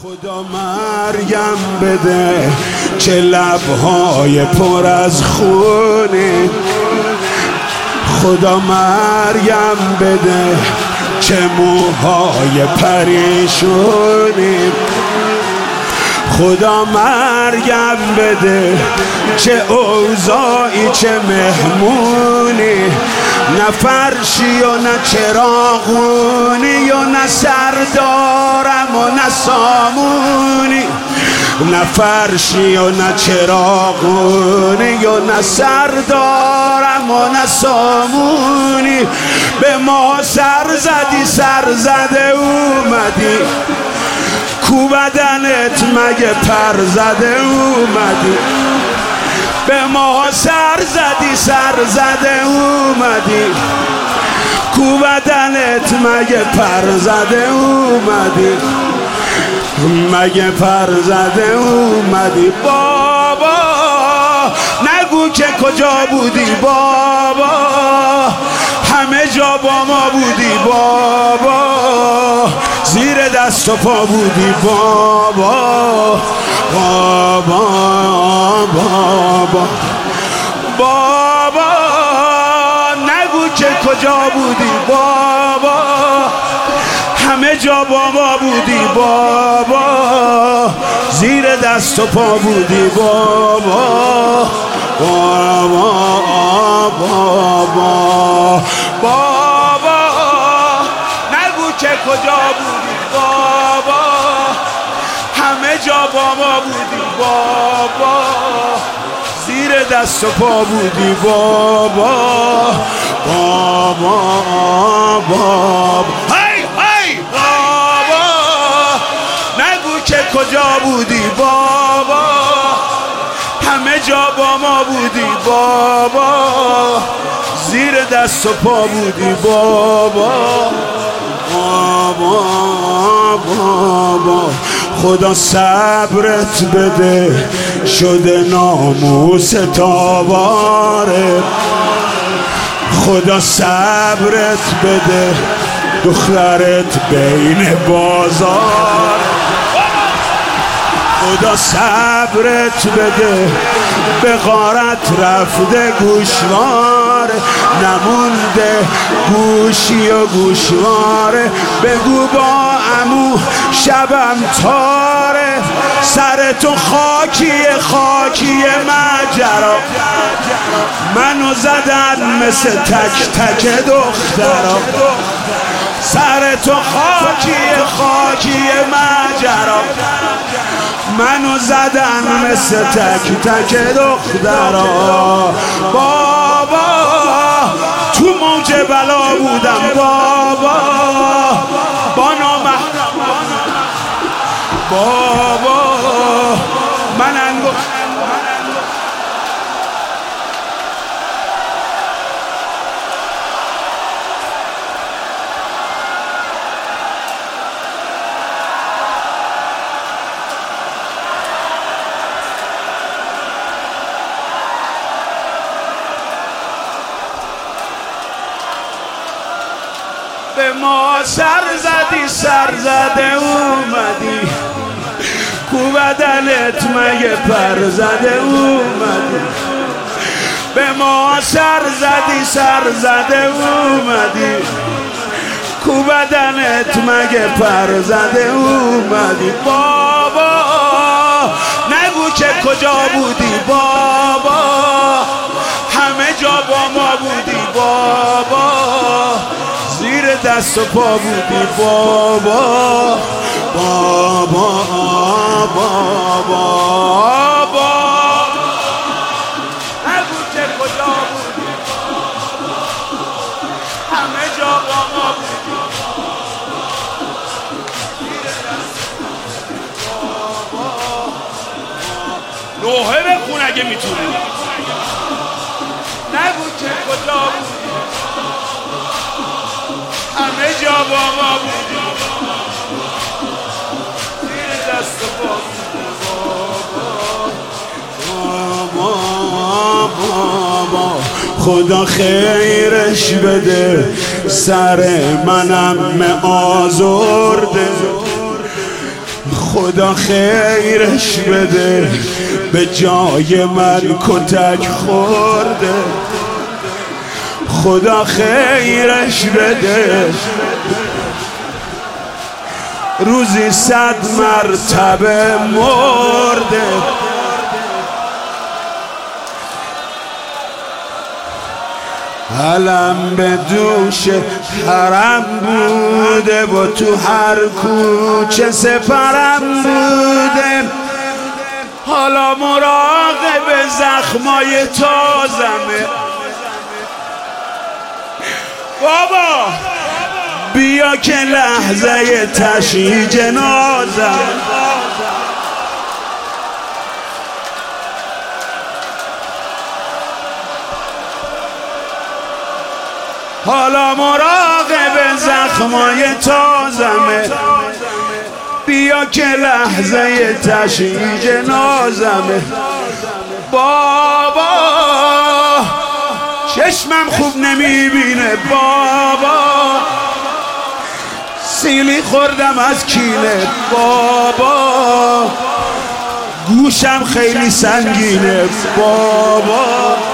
خدا مریم بده چه لبهای پر از خونه، خدا مریم بده چه موهای پریشونه، خدا مریم بده چه اوضاعی چه مهمونی، نه فرشی و نه چراغونی و نه سردارم و نه سامونی، نه فرشی و نه چراغونی و نه سردارم و نه سامونی، به ما سر زدی سر زده اومدی، کو بدنت مگه پر زده اومدی، به ما سر زدی سر زده اومدی، کو بدنت مگه پر زده اومدی، مگه پر زده اومدی. بابا نگو که کجا بودی بابا، همه جا با ما بودی بابا، زیر دست و پا بودی بابا بابا بابا بابا، نگو که کجا بودی بابا، همه جا با ما بودی بابا، زیر دست و پا بودی بابا بابا بابا بابا، نگو که کجا بودی بابا، همه جا با ما بودی بابا، زیر دست و پا بودی بابا بابا بابا، هی هی بابا، نگو که کجا بودی بابا، همه جا با ما بودی بابا، زیر دست و پا بودی بابا بابا بابا، خدا صبرت بده شده ناموس تاباره، خدا صبرت بده دخترت بین بازار، خدا صبرت بده به غارت رفته گوشواره، نمونده گوشی و گوشواره، بگو با عمو شبم تاره، سر تو خاکیه خاکیه مجرا، منو زدن مثل تک تک دخترا، سر تو خاکیه خاکیه مجرا، منو زدن مثل تک تک دخترا، بابا تو موج بلا بودم بابا، با نامحرم بابا، من به ما سر زدی سر زده اومدی، کو بدنت مگه پر زده اومدی، به ما سر زدی سر زده اومدی، کو بدنت مگه پر زده اومدی. بابا نگو که کجا بودی بابا، همه جا با ما بودی بابا، زیر دست و پا بودی بابا بابا بابا بابا، نگو که کجا بودی، همه جا با ما بودی، زیر دست و پا بودی بابا. نوحه بخون اگه میتونی، نگو که کجا بودی، همه جا با ما بودی، زیر دست و پا بابا، خدا خیرش بده سر منم آزرده، خدا خیرش بده، به جای من کتک خورده. خدا خیرش بده، روزی 100 مرتبه مرده. علم به دوش حرم بوده و تو هر کوچه سپرم بوده. حالا مراقب زخمای تازمه. بابا بیا که لحظه تشییع جنازم. حالا مراقب زخمای تازمه. بیا که لحظه تشییع جنازمه. بابا چشمم خوب نمیبینه بابا، سیلی خوردم از کینه بابا، گوشم خیلی سنگینه بابا.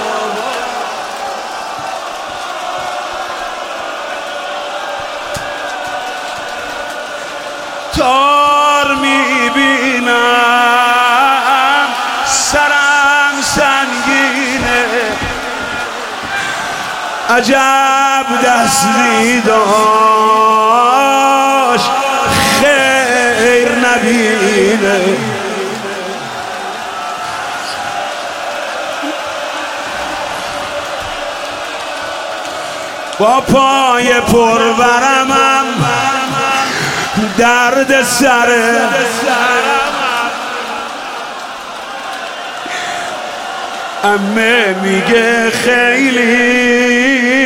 تار میبینم سرم سنگینه، عجب دستی داشت خیر نبینه. با پای پرورمم درد سره، عمه میگه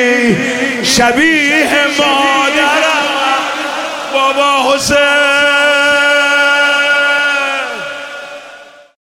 خیلی شبیه مادرم. بابا حسین